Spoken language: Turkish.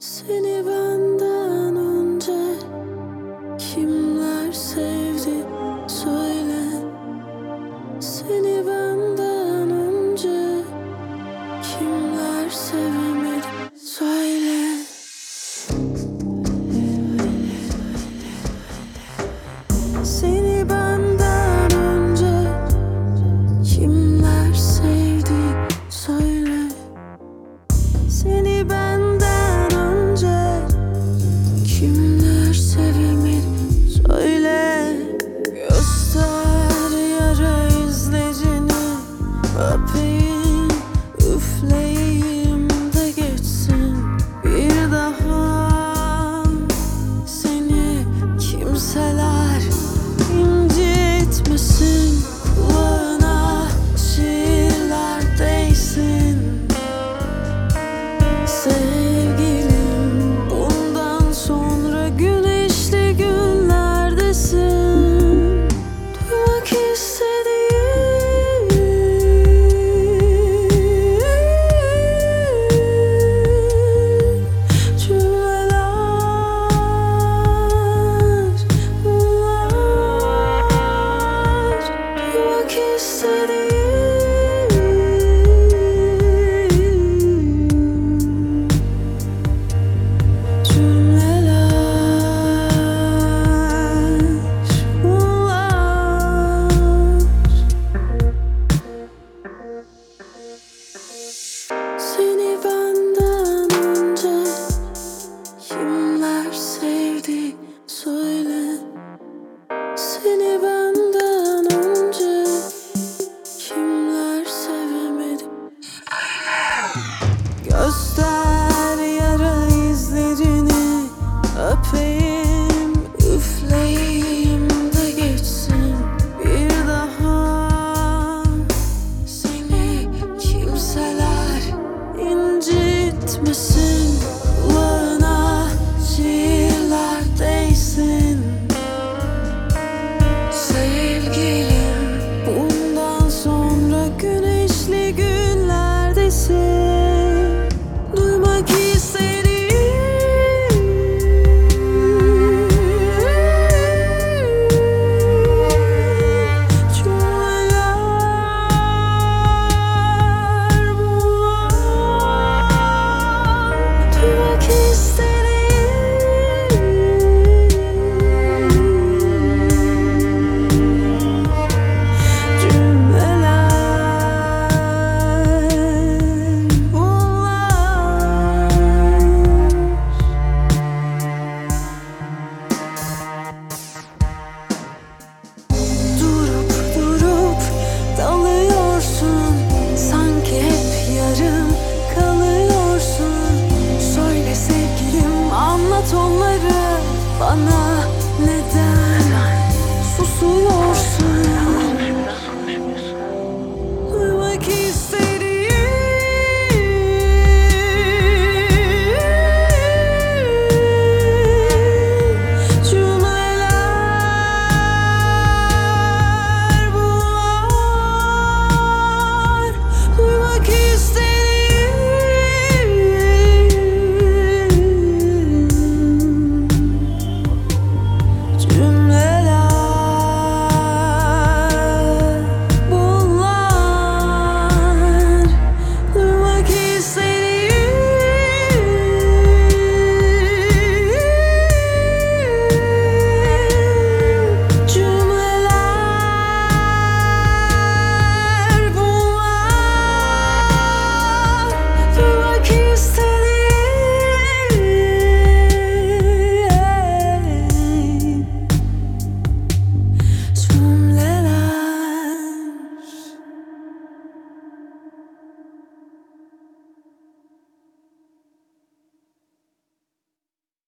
Seni benden önce kimler sevdi söyle. Seni benden önce kimler sevemedi söyle. Seni benden önce kimler sevdi söyle. Seni benden önce kimler sevemedi söyle. Göster yara izlerini, öpeyim, üfleyeyim de geçsin. Bir daha seni kimseler incitmesin. Kulağına şiirler değsin. Sevgilim, bundan sonra güneşli günlerdesin. Duymak istediğim cümleler bunlar. Duymak istediğim Seni benden önce kimler sevdi söyle. Seni benden önce kimler sevemedi. Göster yara izlerini, öpeyim, üfleyeyim de geçsin. Bir daha seni kimseler incitmesin. Kulağına şiirler değsin. Sevgilim, bundan sonra güneşli günlerdesin. Duymak istediğim cümleler bunlar. Duymak istediğim cümleler bunlar. Durup durup dalıyorsun, sanki hep yarım kalıyorsun. Söyle sevgilim, anlat onları bana.